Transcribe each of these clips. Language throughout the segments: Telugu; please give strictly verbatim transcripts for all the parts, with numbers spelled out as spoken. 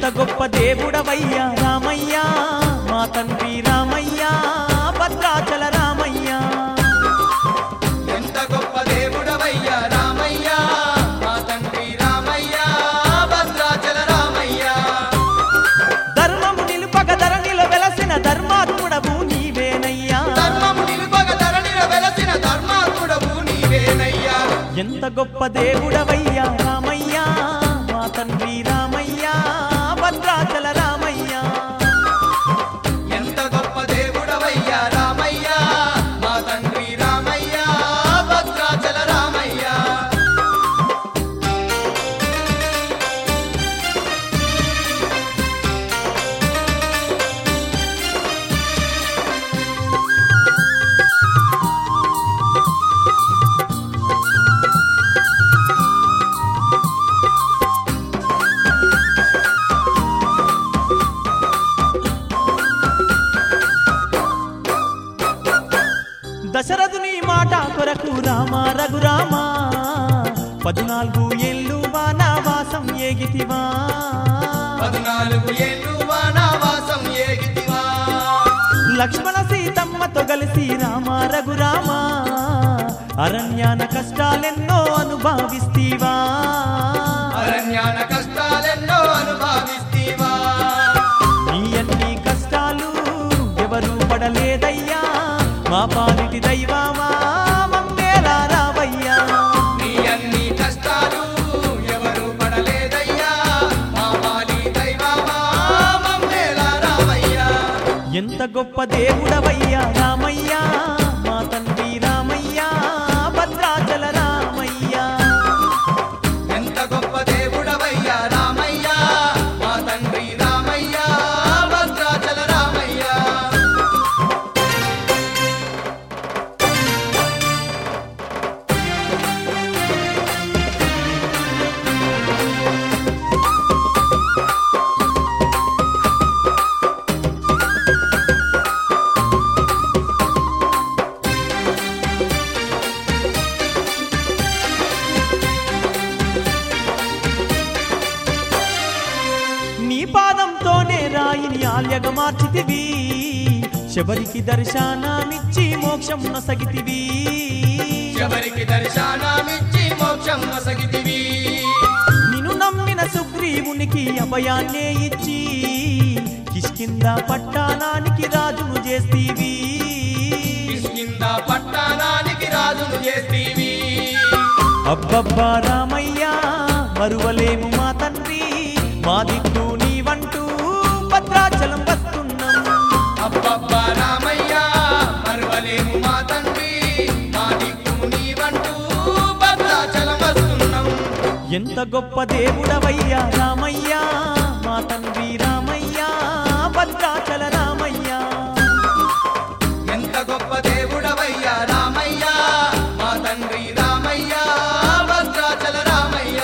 ఎంత గొప్ప దేవుడవయ్యా రామయ్య మా తండ్రి రామయ్య భద్రాచల రామయ్య ఎంత గొప్ప దేవుడవయ్యా రామయ్య మా తండ్రి రామయ్య భద్రాచల రామయ్య ధర్మము నిలుపగ ధరణిలో వెలసిన ధర్మాత్ముడవు నీవేనయ్యా ధర్మము నిలుపగ ధరణిలో వెలసిన ధర్మాత్ముడవు నీవేనయ్యా ఎంత గొప్ప దేవుడవయ్యా రామయ్య మా తండ్రి రామయ్య భద్రాచల రామయ్య ఎంత గొప్ప దేవుడవయ్యా రామయ్య మా తండ్రి రామయ్య భద్రాచల రామయ్య దశరథుని మాట కొరకు రామ రఘురామ పద్నాలుగు ఏళ్ళు వానవాసం ఏగితివా పద్నాలుగు ఏళ్ళు వానవాసం ఏగితివా లక్ష్మణ సీతమ్మతో కలిసి రామ రఘురామ అరణ్యాన కష్టాలెన్నో అనుభవిస్తీవా అరణ్యాన కష్టాలెన్నో అనుభవిస్తీవా నీ అన్ని కష్టాలు ఎవరు పడలేదయ్యా మా పాలిటి దైవమా మమ్మేలా రావయ్యా నీ అన్ని కష్టాలు ఎవరు పడలేదయ్యా మా పాలి దైవమా మమ్మేలా రావయ్యా ఎంత గొప్ప దేవుడవయ్యా రామయ్య మా తండ్రి రామయ్య భద్రాచల రామయ్య ఎంత గొప్ప దేవుడవయ్యా రామయ్య మా తండ్రి రామయ్య భద్రాచల రామయ్య నీ పాదంతోనే రాయిని ఆల్యగ మార్చితివి శబరికి దర్శనమిచ్చి మోక్షం నొసగితివి ఎవరికి దర్శనమిచ్చి మోక్షం నొసగితివి నిన్ను నమ్మిన సుగ్రీవునికి అభయాన్నే ఇచ్చి కిష్కింద పట్టణానికి రాజును చేస్తీవి కిష్కింద పట్టణానికి రాజును చేస్తీవి అబ్బబ్బా రామయ్య మరువలేము మా తండ్రి మా దిక్కు నీవంటూ భద్రాచలం వస్తున్నాం అబ్బబ్బా రామయ్య మరువలేము మా తండ్రి మా దిక్కు నీవంటూ భద్రాచలం వస్తున్నాం ఎంత గొప్ప దేవుడవయ్యా రామయ్య మా తండ్రి రామయ్య భద్రాచల రామయ్య ఎంత గొప్ప దేవుడవయ్యా రామయ్య మా తండ్రి రామయ్య భద్రాచల రామయ్య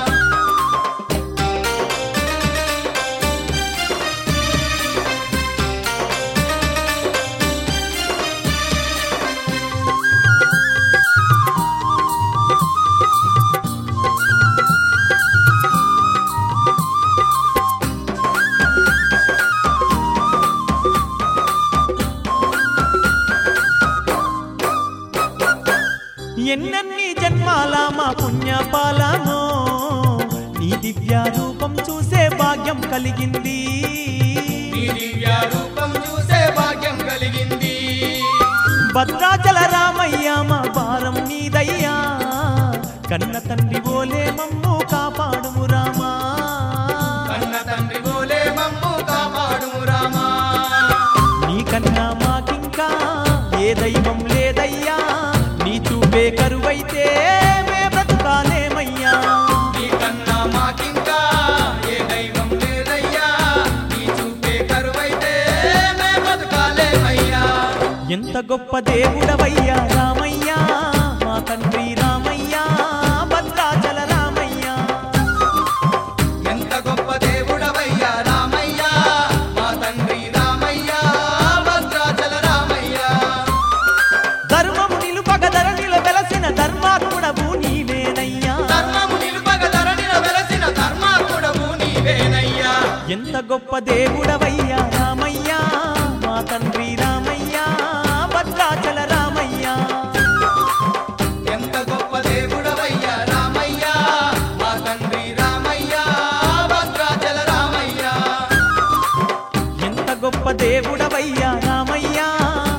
ఎన్నెన్ని జన్మాల మా పుణ్యపాలమో నీ దివ్య రూపం చూసే భాగ్యం కలిగింది నీ దివ్య రూపం చూసే భాగ్యం కలిగింది భద్రాచల రామయ్య మా భారం నీదయ్యా కన్న తండ్రి ఓలే మమ్ము కాపాడుము రామా కన్న తండ్రి బోలే మమ్ము కాపాడుము రామా నీకన్నా మాకింకా ఏ దైవం లేదయ్యా నీ చూపే కరువైతే మే బ్రతుకాలేమయ్యా నీకన్నా మాకింకా ఏ దైవం లేదయ్యా నీ చూపే కరువైతే మే బతుకాలేమయ్యా ఎంత గొప్ప దేవుడవయ్యా రామయ్య మా తండ్రి రామయ్య భద్రాచల రామయ్య ఎంత గొప్ప దేవుడవయ్యా రామయ్య మా తండ్రి రామయ్య భద్రాచల రామయ్య ధర్మము నిలుపగ ధరణిలో వెలసిన ధర్మాత్ముడవు నీవేనయ్యా ధర్మము నిలుపగ ధరణిలో వెలసిన ధర్మాత్ముడవు నీవేనయ్యా గొప్ప దేవుడవయ్యా రామయ్యా మా తండ్రి రామయ్యా భద్రాచల రామయ్యా ఎంత గొప్ప దేవుడవయ్యా రామయ్య మా తండ్రి రామయ్య భద్రాచల రామయ్య ఎంత గొప్ప దేవుడవయ్యా రామయ్యా